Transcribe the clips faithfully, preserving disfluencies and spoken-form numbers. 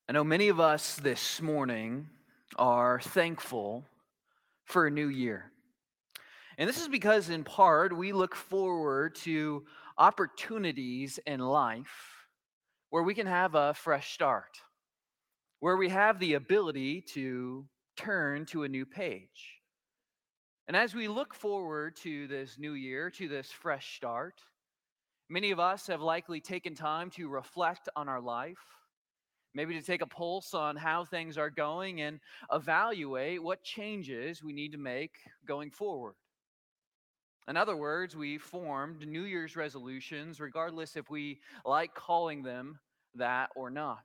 I know many of us this morning are thankful for a new year. And this is because, in part, we look forward to opportunities in life where we can have a fresh start, where we have the ability to turn to a new page. And as we look forward to this new year, to this fresh start, many of us have likely taken time to reflect on our life, maybe to take a pulse on how things are going and evaluate what changes we need to make going forward. In other words, we formed New Year's resolutions, regardless if we like calling them that or not.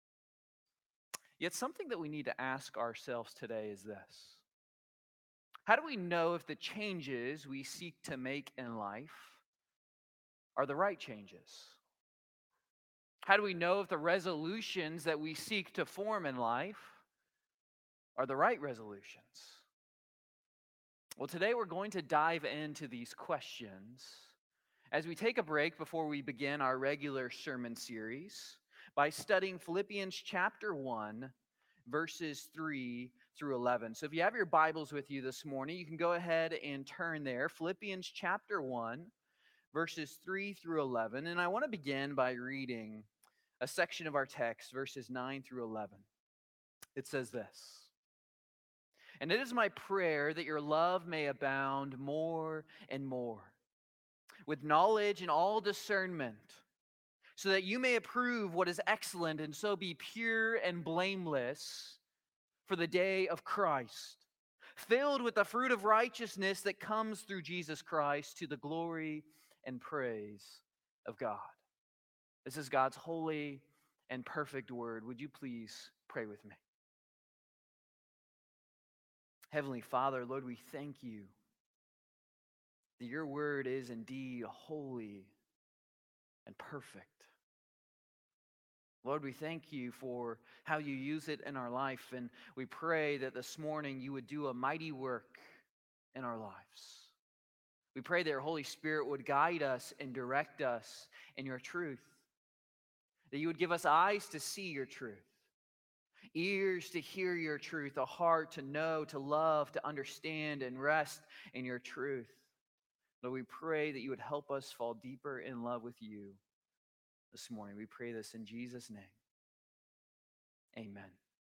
Yet, something that we need to ask ourselves today is this: how do we know if the changes we seek to make in life are the right changes? How do we know if the resolutions that we seek to form in life are the right resolutions? Well, today we're going to dive into these questions as we take a break before we begin our regular sermon series by studying Philippians chapter one, verses three through eleven. So if you have your Bibles with you this morning, you can go ahead and turn there. Philippians chapter one, verses three through eleven. And I want to begin by reading a section of our text, verses nine through eleven. It says this: "And it is my prayer that your love may abound more and more, with knowledge and all discernment, so that you may approve what is excellent and so be pure and blameless for the day of Christ, filled with the fruit of righteousness that comes through Jesus Christ to the glory and praise of God." This is God's holy and perfect word. Would you please pray with me? Heavenly Father, Lord, we thank you that your word is indeed holy and perfect. Lord, we thank you for how you use it in our life, and we pray that this morning you would do a mighty work in our lives. We pray that your Holy Spirit would guide us and direct us in your truth, that you would give us eyes to see your truth, ears to hear your truth, a heart to know, to love, to understand, and rest in your truth. Lord, we pray that you would help us fall deeper in love with you this morning. We pray this in Jesus' name. Amen.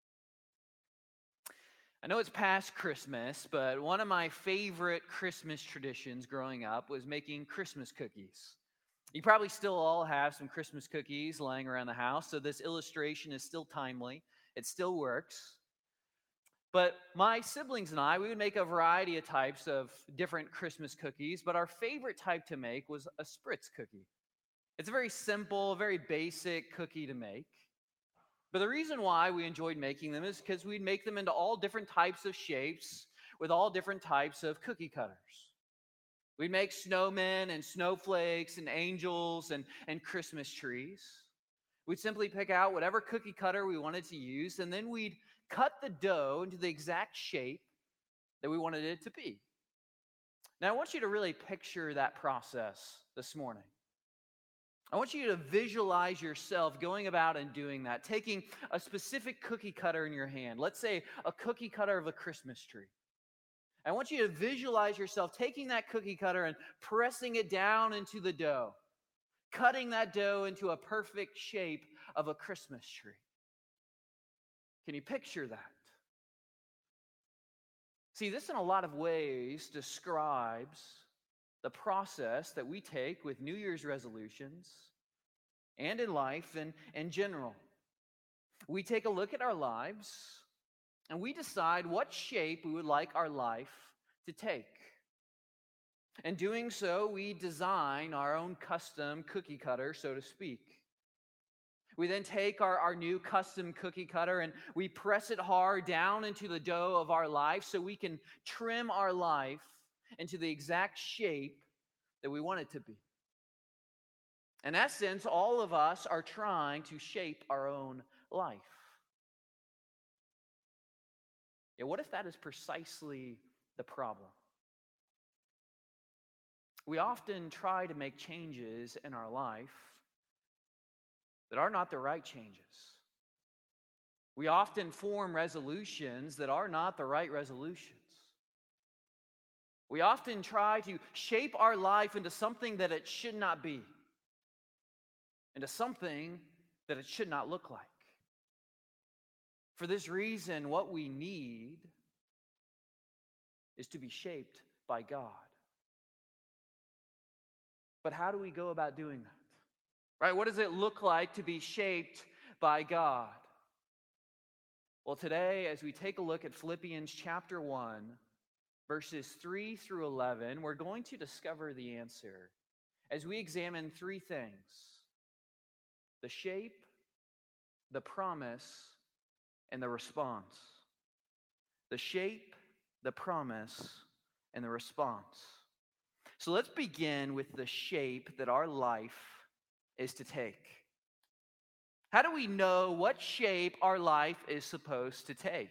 I know it's past Christmas, but one of my favorite Christmas traditions growing up was making Christmas cookies. You probably still all have some Christmas cookies lying around the house, so this illustration is still timely. It still works. But my siblings and I, we would make a variety of types of different Christmas cookies, but our favorite type to make was a Spritz cookie. It's a very simple, very basic cookie to make. But the reason why we enjoyed making them is because we'd make them into all different types of shapes with all different types of cookie cutters. We'd make snowmen and snowflakes and angels and, and Christmas trees. We'd simply pick out whatever cookie cutter we wanted to use, and then we'd cut the dough into the exact shape that we wanted it to be. Now, I want you to really picture that process this morning. I want you to visualize yourself going about and doing that, taking a specific cookie cutter in your hand. Let's say a cookie cutter of a Christmas tree. I want you to visualize yourself taking that cookie cutter and pressing it down into the dough, cutting that dough into a perfect shape of a Christmas tree. Can you picture that? See, this in a lot of ways describes the process that we take with New Year's resolutions and in life and in general. We take a look at our lives and we decide what shape we would like our life to take. In doing so, we design our own custom cookie cutter, so to speak. We then take our, our new custom cookie cutter and we press it hard down into the dough of our life so we can trim our life into the exact shape that we want it to be. In essence, all of us are trying to shape our own life. Yeah, what if that is precisely the problem? We often try to make changes in our life that are not the right changes. We often form resolutions that are not the right resolutions. We often try to shape our life into something that it should not be, into something that it should not look like. For this reason, what we need is to be shaped by God. But how do we go about doing that? Right? What does it look like to be shaped by God? Well, today, as we take a look at Philippians chapter one, verses three through eleven, we're going to discover the answer as we examine three things: the shape, the promise, and the response. The shape, the promise, and the response. So let's begin with the shape that our life is to take. How do we know what shape our life is supposed to take?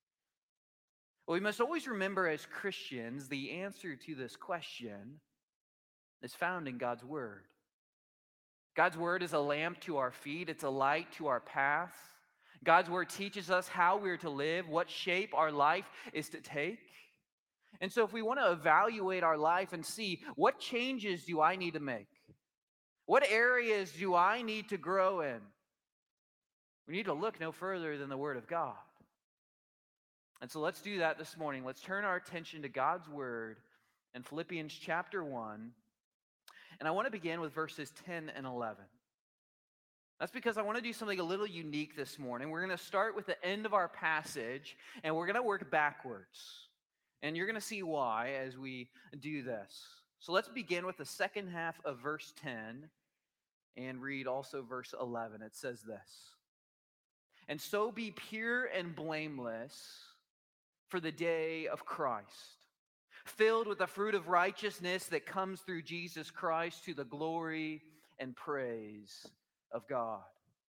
Well, we must always remember as Christians, the answer to this question is found in God's Word. God's Word is a lamp to our feet. It's a light to our path. God's Word teaches us how we're to live, what shape our life is to take. And so if we want to evaluate our life and see what changes do I need to make, what areas do I need to grow in, we need to look no further than the Word of God. And so let's do that this morning. Let's turn our attention to God's Word in Philippians chapter one. And I want to begin with verses ten and eleven. That's because I want to do something a little unique this morning. We're going to start with the end of our passage, and we're going to work backwards. And you're going to see why as we do this. So let's begin with the second half of verse ten and read also verse eleven. It says this: "And so be pure and blameless for the day of Christ, filled with the fruit of righteousness that comes through Jesus Christ, to the glory and praise of God."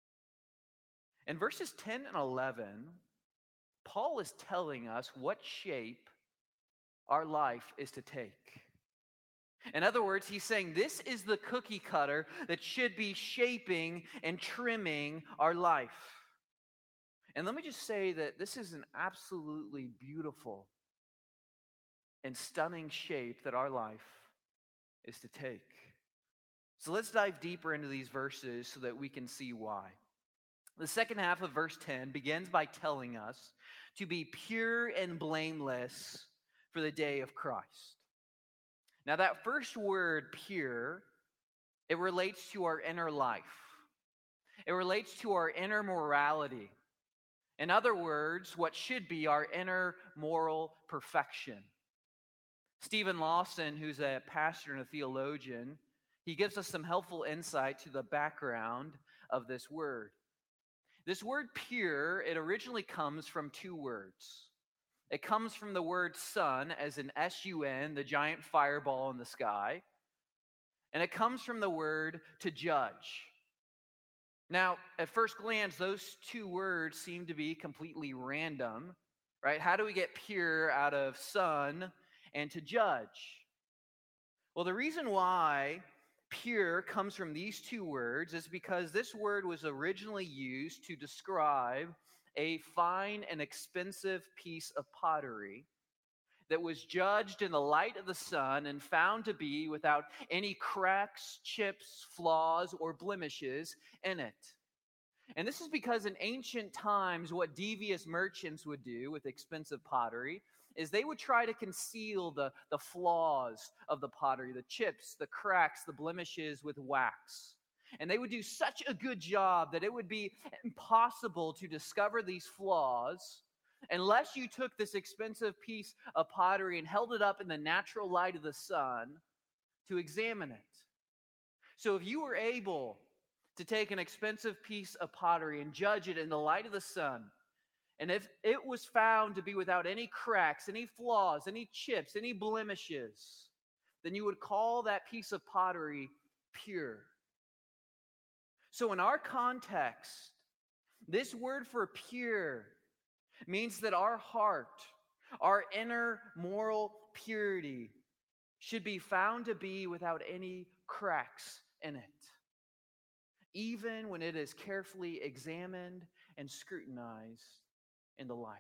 In verses ten and eleven, Paul is telling us what shape our life is to take. In other words, he's saying this is the cookie cutter that should be shaping and trimming our life. And let me just say that this is an absolutely beautiful and stunning shape that our life is to take. So let's dive deeper into these verses so that we can see why. The second half of verse ten begins by telling us to be pure and blameless for the day of Christ. Now that first word, pure, it relates to our inner life. It relates to our inner morality. In other words, what should be our inner moral perfection. Stephen Lawson, who's a pastor and a theologian, he gives us some helpful insight to the background of this word. This word pure, it originally comes from two words. It comes from the word sun, as in S U N, the giant fireball in the sky. And it comes from the word to judge. Now, at first glance, those two words seem to be completely random, right? How do we get pure out of sun and to judge? Well, the reason why pure comes from these two words is because this word was originally used to describe a fine and expensive piece of pottery that was judged in the light of the sun and found to be without any cracks, chips, flaws, or blemishes in it. And this is because in ancient times, what devious merchants would do with expensive pottery is they would try to conceal the, the flaws of the pottery, the chips, the cracks, the blemishes with wax. And they would do such a good job that it would be impossible to discover these flaws unless you took this expensive piece of pottery and held it up in the natural light of the sun to examine it. So if you were able to take an expensive piece of pottery and judge it in the light of the sun, and if it was found to be without any cracks, any flaws, any chips, any blemishes, then you would call that piece of pottery pure. So in our context, this word for pure means that our heart, our inner moral purity, should be found to be without any cracks in it, even when it is carefully examined and scrutinized in the light.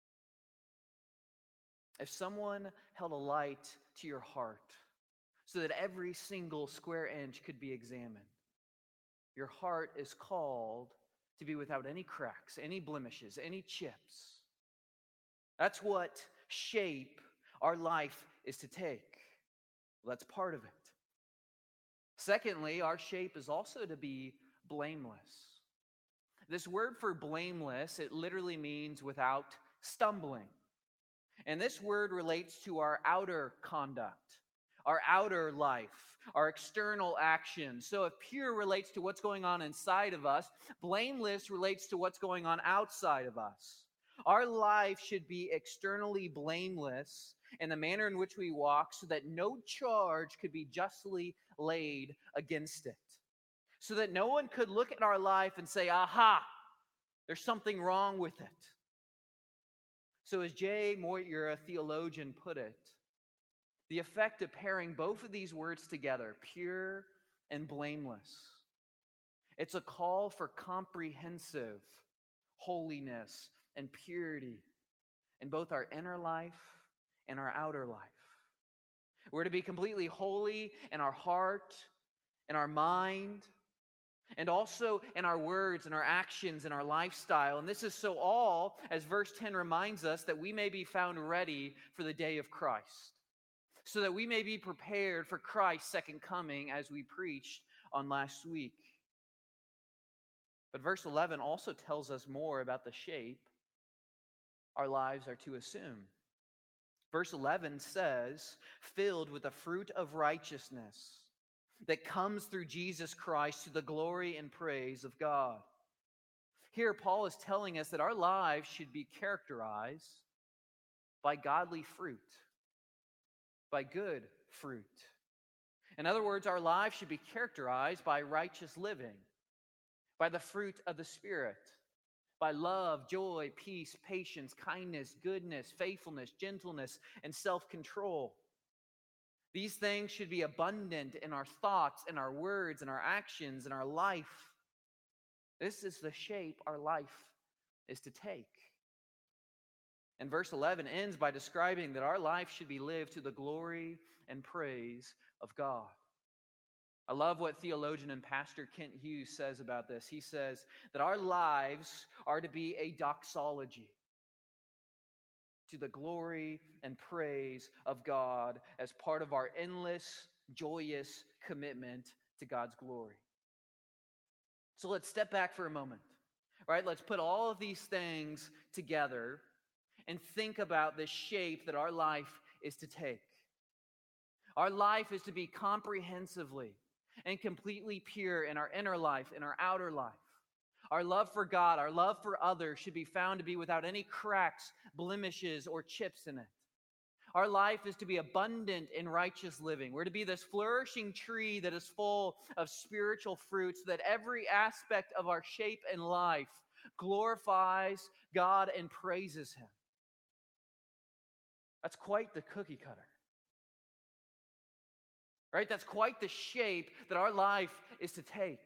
If someone held a light to your heart so that every single square inch could be examined, your heart is called to be without any cracks, any blemishes, any chips. That's what shape our life is to take. Well, that's part of it. Secondly, our shape is also to be blameless. This word for blameless, it literally means without stumbling. And this word relates to our outer conduct, our outer life, our external actions. So if pure relates to what's going on inside of us, blameless relates to what's going on outside of us. Our life should be externally blameless in the manner in which we walk so that no charge could be justly laid against it. So that no one could look at our life and say, aha, there's something wrong with it. So as J. Moyer, a theologian, put it, the effect of pairing both of these words together, pure and blameless, it's a call for comprehensive holiness and purity in both our inner life and our outer life. We're to be completely holy in our heart, in our mind, and also in our words and our actions and our lifestyle. And this is so all, as verse ten reminds us, that we may be found ready for the day of Christ, so that we may be prepared for Christ's second coming, as we preached on last week. But verse eleven also tells us more about the shape our lives are to assume. Verse eleven says, filled with the fruit of righteousness that comes through Jesus Christ to the glory and praise of God. Here, Paul is telling us that our lives should be characterized by godly fruit, by good fruit. In other words, our lives should be characterized by righteous living, by the fruit of the Spirit, by love, joy, peace, patience, kindness, goodness, faithfulness, gentleness, and self-control. These things should be abundant in our thoughts, in our words, in our actions, in our life. This is the shape our life is to take. And verse eleven ends by describing that our life should be lived to the glory and praise of God. I love what theologian and pastor Kent Hughes says about this. He says that our lives are to be a doxology to the glory and praise of God as part of our endless, joyous commitment to God's glory. So let's step back for a moment, right? Let's put all of these things together and think about the shape that our life is to take. Our life is to be comprehensively and completely pure in our inner life, in our outer life. Our love for God, our love for others should be found to be without any cracks, blemishes, or chips in it. Our life is to be abundant in righteous living. We're to be this flourishing tree that is full of spiritual fruit so that every aspect of our shape and life glorifies God and praises Him. That's quite the cookie cutter. Right? That's quite the shape that our life is to take.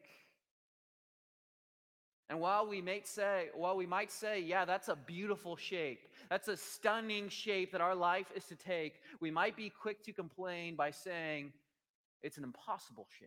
And while we might say, while we might say, yeah, that's a beautiful shape, that's a stunning shape that our life is to take, we might be quick to complain by saying it's an impossible shape.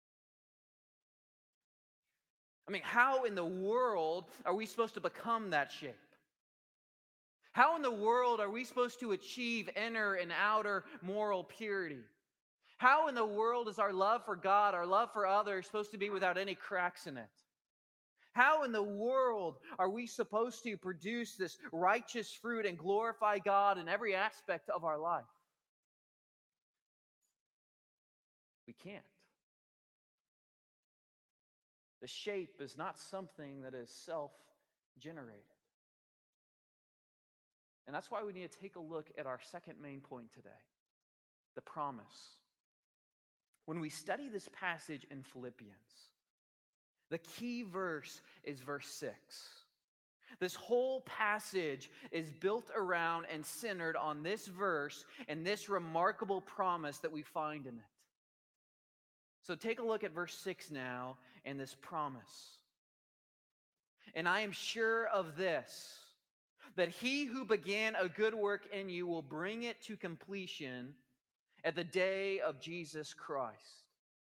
I mean, how in the world are we supposed to become that shape? How in the world are we supposed to achieve inner and outer moral purity? How in the world is our love for God, our love for others, supposed to be without any cracks in it? How in the world are we supposed to produce this righteous fruit and glorify God in every aspect of our life? We can't. The shape is not something that is self-generated. And that's why we need to take a look at our second main point today, the promise. When we study this passage in Philippians, the key verse is verse six. This whole passage is built around and centered on this verse and this remarkable promise that we find in it. So take a look at verse six now and this promise. And I am sure of this, that he who began a good work in you will bring it to completion at the day of Jesus Christ.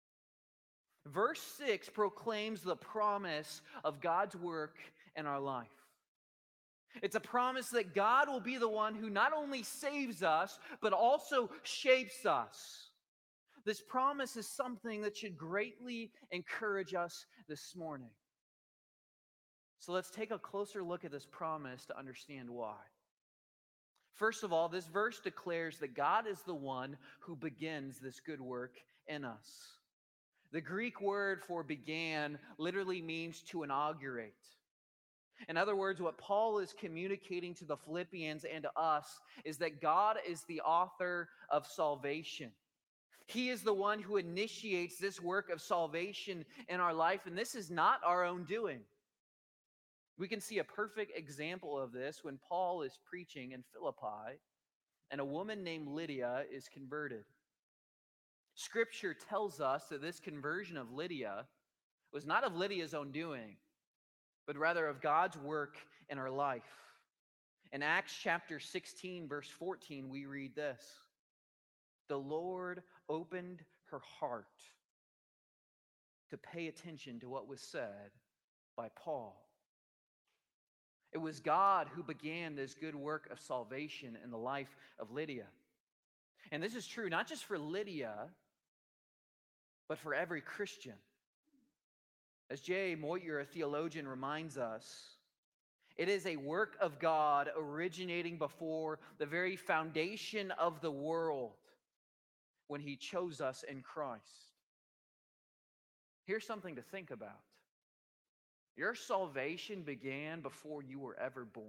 Verse six proclaims the promise of God's work in our life. It's a promise that God will be the one who not only saves us, but also shapes us. This promise is something that should greatly encourage us this morning. So let's take a closer look at this promise to understand why. First of all, this verse declares that God is the one who begins this good work in us. The Greek word for began literally means to inaugurate. In other words, what Paul is communicating to the Philippians and to us is that God is the author of salvation. He is the one who initiates this work of salvation in our life, and this is not our own doing. We can see a perfect example of this when Paul is preaching in Philippi, and a woman named Lydia is converted. Scripture tells us that this conversion of Lydia was not of Lydia's own doing, but rather of God's work in her life. In Acts chapter sixteen, verse fourteen, we read this: "The Lord opened her heart to pay attention to what was said by Paul." It was God who began this good work of salvation in the life of Lydia. And this is true not just for Lydia, but for every Christian. As J A. Moyer, a theologian, reminds us, it is a work of God originating before the very foundation of the world when he chose us in Christ. Here's something to think about. Your salvation began before you were ever born.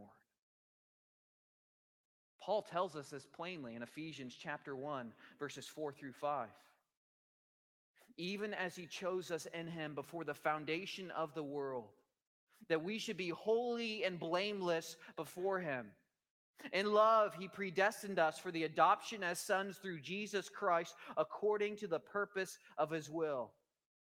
Paul tells us this plainly in Ephesians chapter one, verses four through five. Even as he chose us in him before the foundation of the world, that we should be holy and blameless before him. In love, he predestined us for the adoption as sons through Jesus Christ, according to the purpose of his will.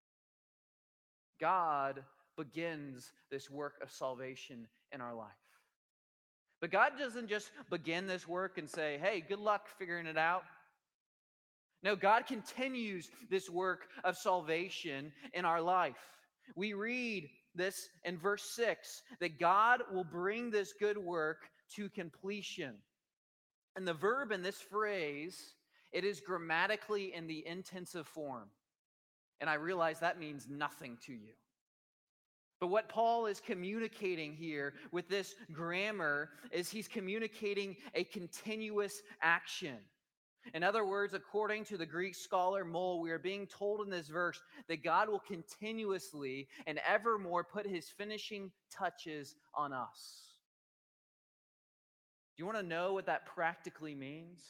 God begins this work of salvation in our life. But God doesn't just begin this work and say, hey, good luck figuring it out. No, God continues this work of salvation in our life. We read this in verse six, that God will bring this good work to completion. And the verb in this phrase, it is grammatically in the intensive form. And I realize that means nothing to you. But what Paul is communicating here with this grammar is he's communicating a continuous action. In other words, according to the Greek scholar Moll, we are being told in this verse that God will continuously and evermore put his finishing touches on us. Do you want to know what that practically means?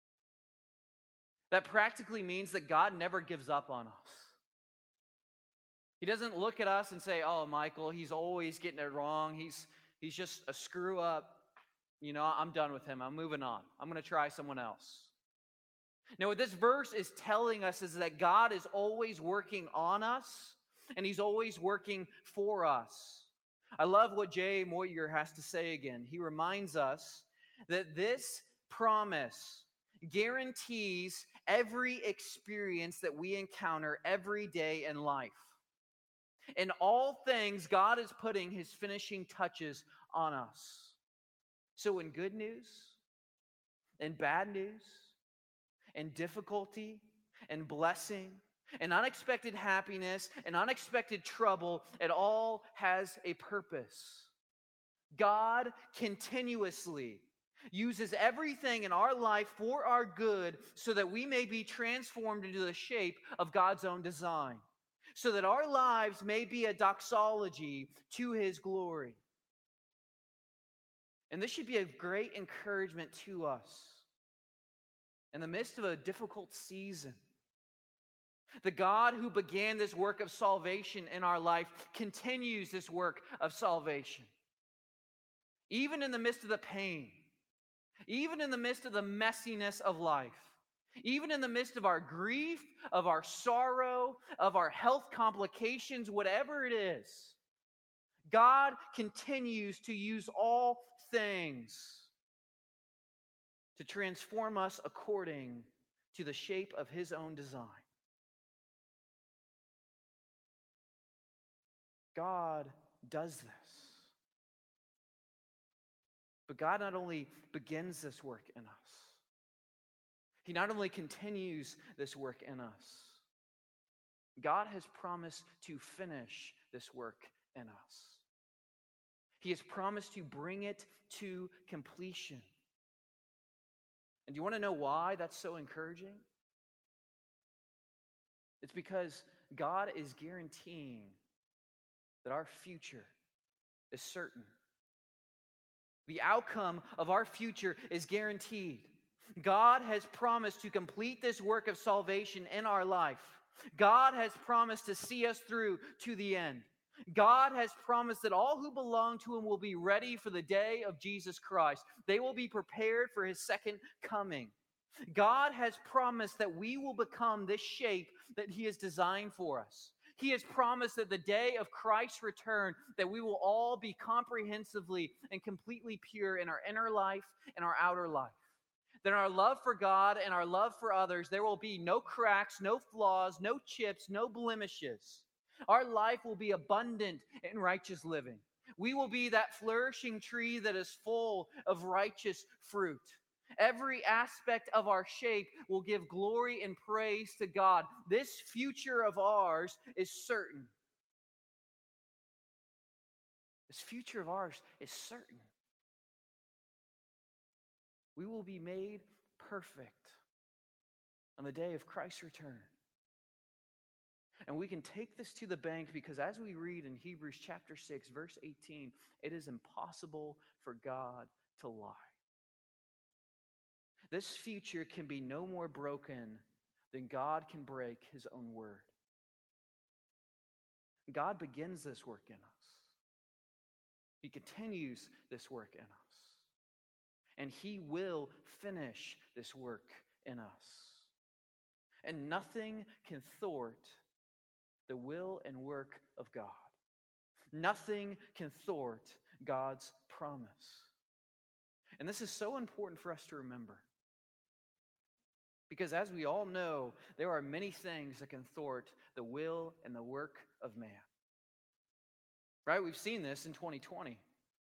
That practically means that God never gives up on us. He doesn't look at us and say, oh, Michael, he's always getting it wrong. He's, he's just a screw up. You know, I'm done with him. I'm moving on. I'm going to try someone else. Now, what this verse is telling us is that God is always working on us, and he's always working for us. I love what J A. Moyer has to say again. He reminds us that this promise guarantees every experience that we encounter every day in life. In all things, God is putting his finishing touches on us. So in good news, in bad news, in difficulty, and blessing, and unexpected happiness, and unexpected trouble, it all has a purpose. God continuously uses everything in our life for our good so that we may be transformed into the shape of God's own design, so that our lives may be a doxology to his glory. And this should be a great encouragement to us in the midst of a difficult season. The God who began this work of salvation in our life continues this work of salvation. Even in the midst of the pain, even in the midst of the messiness of life, even in the midst of our grief, of our sorrow, of our health complications, whatever it is, God continues to use all things to transform us according to the shape of his own design. God does this. But God not only begins this work in us, he not only continues this work in us, God has promised to finish this work in us. He has promised to bring it to completion. And do you want to know why that's so encouraging? It's because God is guaranteeing that our future is certain. The outcome of our future is guaranteed. God has promised to complete this work of salvation in our life. God has promised to see us through to the end. God has promised that all who belong to him will be ready for the day of Jesus Christ. They will be prepared for his second coming. God has promised that we will become this shape that he has designed for us. He has promised that the day of Christ's return, that we will all be comprehensively and completely pure in our inner life and our outer life. That in our love for God and our love for others, there will be no cracks, no flaws, no chips, no blemishes. Our life will be abundant in righteous living. We will be that flourishing tree that is full of righteous fruit. Every aspect of our shape will give glory and praise to God. This future of ours is certain. This future of ours is certain. We will be made perfect on the day of Christ's return. And we can take this to the bank because as we read in Hebrews chapter six, verse eighteen, it is impossible for God to lie. This future can be no more broken than God can break his own word. God begins this work in us. He continues this work in us. And he will finish this work in us. And nothing can thwart the will and work of God. Nothing can thwart God's promise. And this is so important for us to remember. Because as we all know, there are many things that can thwart the will and the work of man. Right? We've seen this in twenty twenty.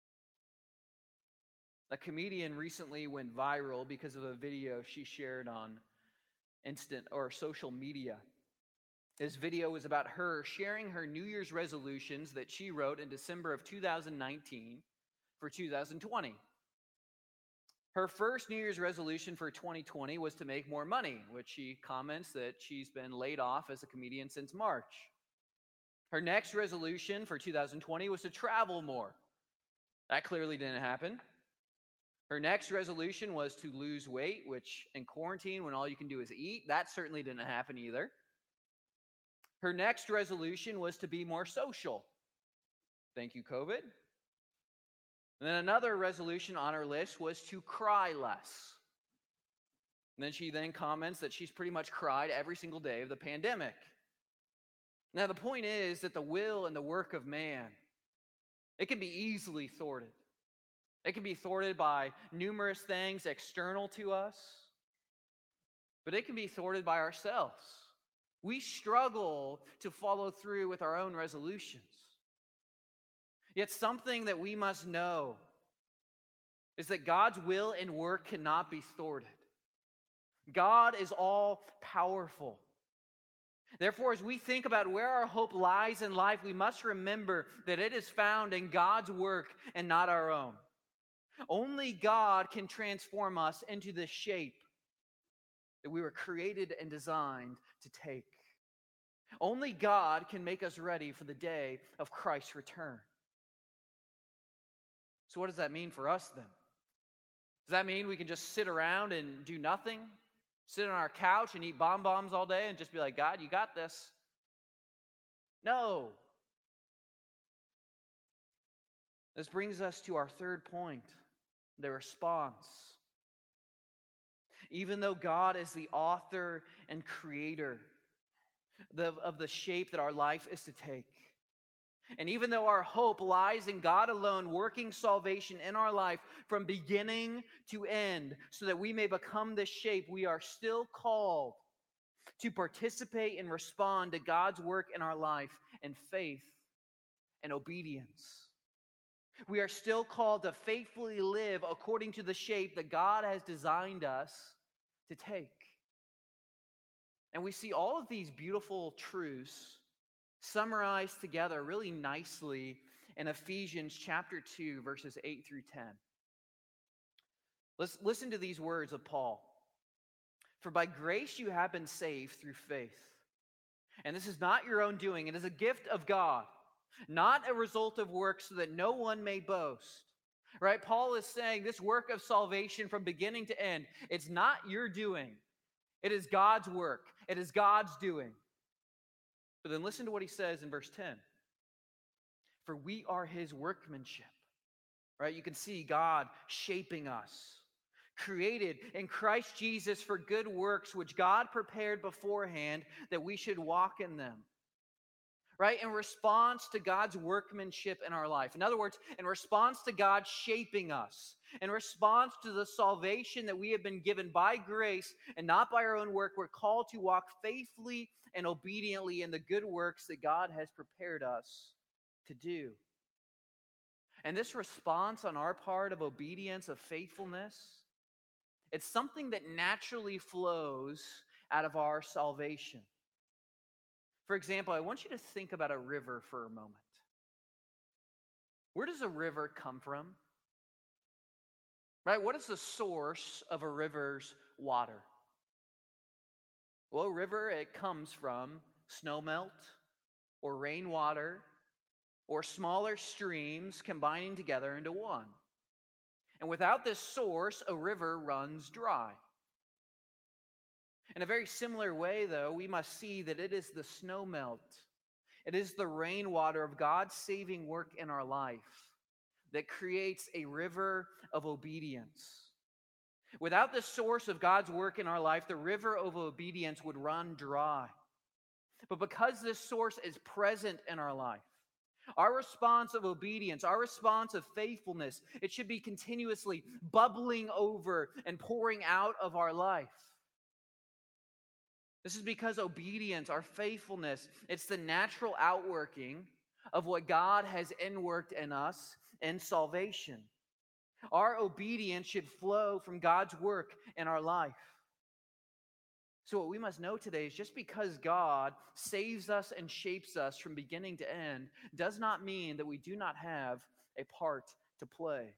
A comedian recently went viral because of a video she shared on instant or social media. This video was about her sharing her New Year's resolutions that she wrote in December of two thousand nineteen for two thousand twenty. Her first New Year's resolution for twenty twenty was to make more money, which she comments that she's been laid off as a comedian since March. Her next resolution for two thousand twenty was to travel more. That clearly didn't happen. Her next resolution was to lose weight, which in quarantine, when all you can do is eat, that certainly didn't happen either. Her next resolution was to be more social. Thank you, COVID. And then another resolution on her list was to cry less. And then she then comments that she's pretty much cried every single day of the pandemic. Now, the point is that the will and the work of man, it can be easily thwarted. It can be thwarted by numerous things external to us, but it can be thwarted by ourselves. We struggle to follow through with our own resolutions. Yet something that we must know is that God's will and work cannot be thwarted. God is all powerful. Therefore, as we think about where our hope lies in life, we must remember that it is found in God's work and not our own. Only God can transform us into the shape that we were created and designed to take. Only God can make us ready for the day of Christ's return. So what does that mean for us then? Does that mean we can just sit around and do nothing? Sit on our couch and eat bonbons all day and just be like, God, you got this? No. This brings us to our third point, the response. Even though God is the author and creator of the shape that our life is to take, And even though our hope lies in God alone, working salvation in our life from beginning to end, so that we may become this shape, we are still called to participate and respond to God's work in our life in faith and obedience. We are still called to faithfully live according to the shape that God has designed us to take. And we see all of these beautiful truths summarized together really nicely in Ephesians chapter two, verses eight through ten. Let's listen to these words of Paul. For by grace you have been saved through faith. And this is not your own doing. It is a gift of God, not a result of works, so that no one may boast. Right? Paul is saying this work of salvation from beginning to end, it's not your doing. It is God's work. It is God's doing. But then listen to what he says in verse ten. For we are his workmanship. Right? You can see God shaping us. Created in Christ Jesus for good works, which God prepared beforehand that we should walk in them. Right? In response to God's workmanship in our life. In other words, in response to God shaping us. In response to the salvation that we have been given by grace and not by our own work, we're called to walk faithfully and obediently in the good works that God has prepared us to do. And this response on our part of obedience, of faithfulness, it's something that naturally flows out of our salvation. For example, I want you to think about a river for a moment. Where does a river come from? Right? What is the source of a river's water? Well, a river, it comes from snowmelt or rainwater or smaller streams combining together into one. And without this source, a river runs dry. In a very similar way, though, we must see that it is the snowmelt, it is the rainwater of God's saving work in our life that creates a river of obedience. Without the source of God's work in our life, the river of obedience would run dry. But because this source is present in our life, our response of obedience, our response of faithfulness, it should be continuously bubbling over and pouring out of our life. This is because obedience, our faithfulness, it's the natural outworking of what God has inworked in us in salvation. Our obedience should flow from God's work in our life. So what we must know today is just because God saves us and shapes us from beginning to end does not mean that we do not have a part to play.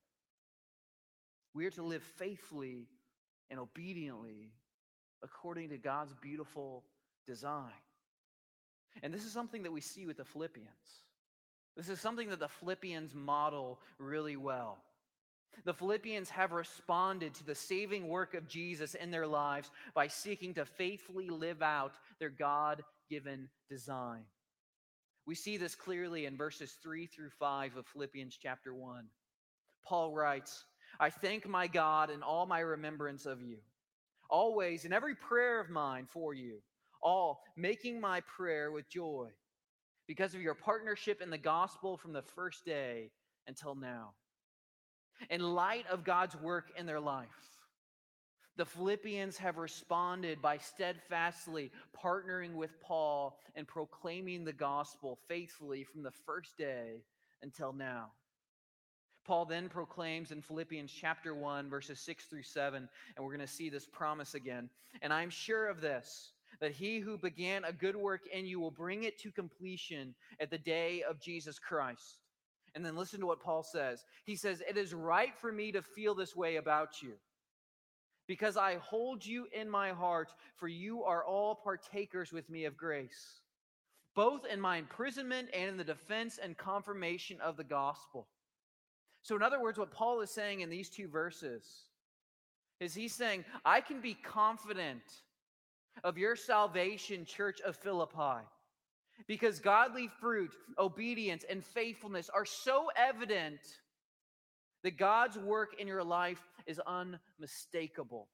We are to live faithfully and obediently according to God's beautiful design. And this is something that we see with the Philippians. This is something that the Philippians model really well. The Philippians have responded to the saving work of Jesus in their lives by seeking to faithfully live out their God-given design. We see this clearly in verses three through five of Philippians chapter one. Paul writes, I thank my God in all my remembrance of you, always in every prayer of mine for you, all making my prayer with joy because of your partnership in the gospel from the first day until now. In light of God's work in their life, the Philippians have responded by steadfastly partnering with Paul and proclaiming the gospel faithfully from the first day until now. Paul then proclaims in Philippians chapter one, verses six through seven, and we're going to see this promise again. And I'm sure of this, that he who began a good work in you will bring it to completion at the day of Jesus Christ. And then listen to what Paul says. He says, it is right for me to feel this way about you, because I hold you in my heart, for you are all partakers with me of grace, both in my imprisonment and in the defense and confirmation of the gospel. So in other words, what Paul is saying in these two verses is he's saying, I can be confident of your salvation, church of Philippi, because godly fruit, obedience, and faithfulness are so evident that God's work in your life is unmistakable.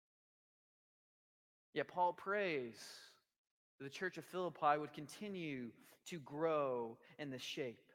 Yet Paul prays that the church of Philippi would continue to grow in this shape.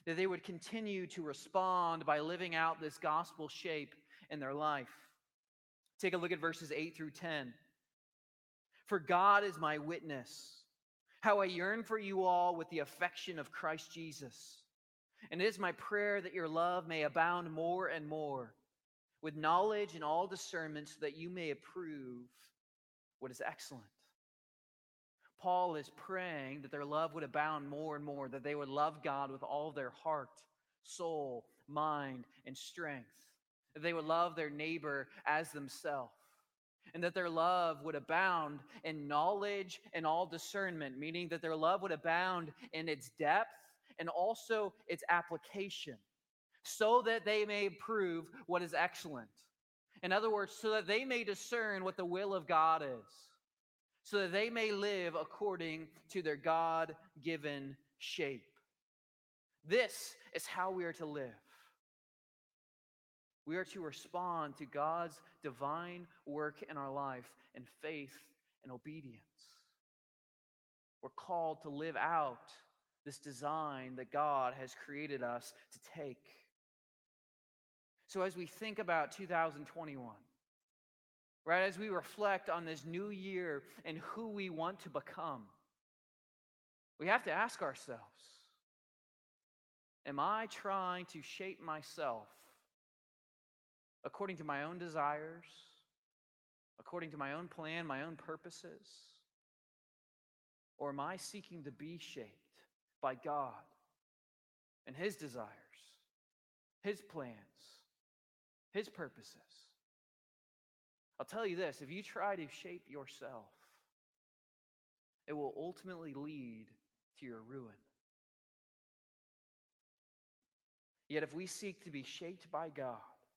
that they would continue to respond by living out this gospel shape in their life. Take a look at verses eight through ten. For God is my witness, how I yearn for you all with the affection of Christ Jesus. And it is my prayer that your love may abound more and more with knowledge and all discernment, so that you may approve what is excellent. Paul is praying that their love would abound more and more, that they would love God with all their heart, soul, mind, and strength, that they would love their neighbor as themselves, and that their love would abound in knowledge and all discernment, meaning that their love would abound in its depth and also its application, so that they may prove what is excellent. In other words, so that they may discern what the will of God is, so that they may live according to their God-given shape. This is how we are to live. We are to respond to God's divine work in our life in faith and obedience. We're called to live out this design that God has created us to take. So as we think about two thousand twenty-one, right, as we reflect on this new year and who we want to become, we have to ask ourselves, am I trying to shape myself according to my own desires, according to my own plan, my own purposes? Or am I seeking to be shaped by God and His desires, His plans, His purposes? I'll tell you this, if you try to shape yourself, it will ultimately lead to your ruin. Yet if we seek to be shaped by God,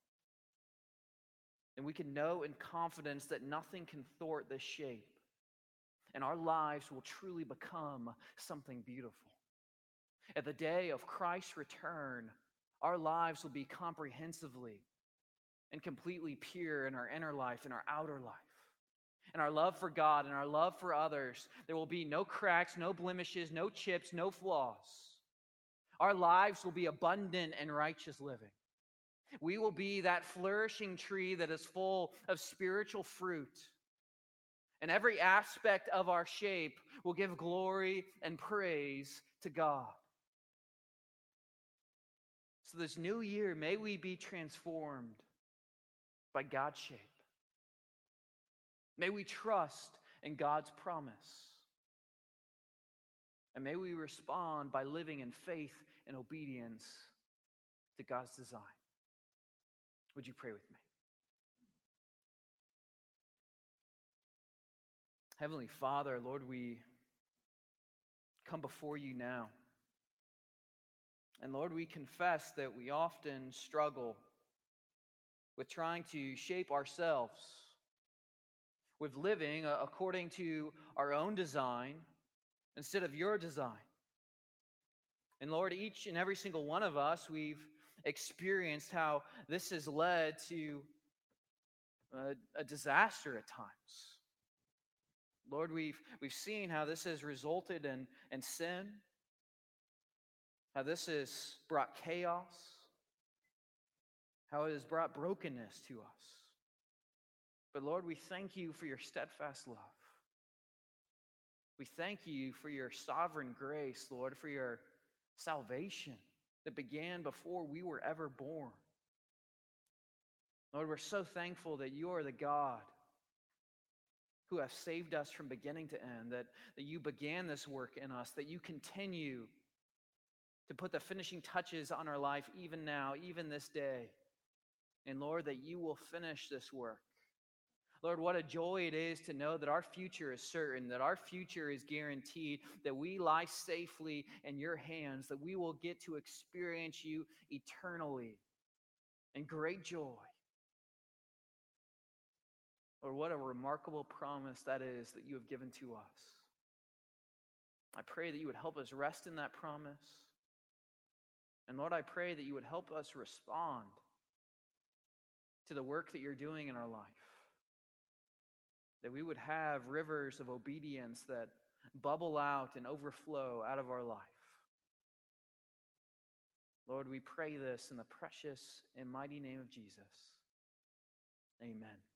then we can know in confidence that nothing can thwart this shape, and our lives will truly become something beautiful. At the day of Christ's return, our lives will be comprehensively and completely pure in our inner life and our outer life. And our love for God and our love for others, there will be no cracks, no blemishes, no chips, no flaws. Our lives will be abundant and righteous living. We will be that flourishing tree that is full of spiritual fruit. And every aspect of our shape will give glory and praise to God. So this new year, may we be transformed by God's shape. May we trust in God's promise. And may we respond by living in faith and obedience to God's design. Would you pray with me? Heavenly Father, Lord, we come before you now. And Lord, we confess that we often struggle with trying to shape ourselves, with living according to our own design instead of your design. And Lord, each and every single one of us, we've experienced how this has led to a, a disaster at times. Lord, we've, we've seen how this has resulted in, in sin, how this has brought chaos, how it has brought brokenness to us. But Lord, we thank you for your steadfast love. We thank you for your sovereign grace, Lord, for your salvation that began before we were ever born. Lord, we're so thankful that you are the God who have saved us from beginning to end, that, that you began this work in us, that you continue to put the finishing touches on our life even now, even this day. And Lord, that you will finish this work. Lord, what a joy it is to know that our future is certain, that our future is guaranteed, that we lie safely in your hands, that we will get to experience you eternally in great joy. Lord, what a remarkable promise that is that you have given to us. I pray that you would help us rest in that promise. And Lord, I pray that you would help us respond to the work that you're doing in our life. That we would have rivers of obedience that bubble out and overflow out of our life. Lord, we pray this in the precious and mighty name of Jesus. Amen.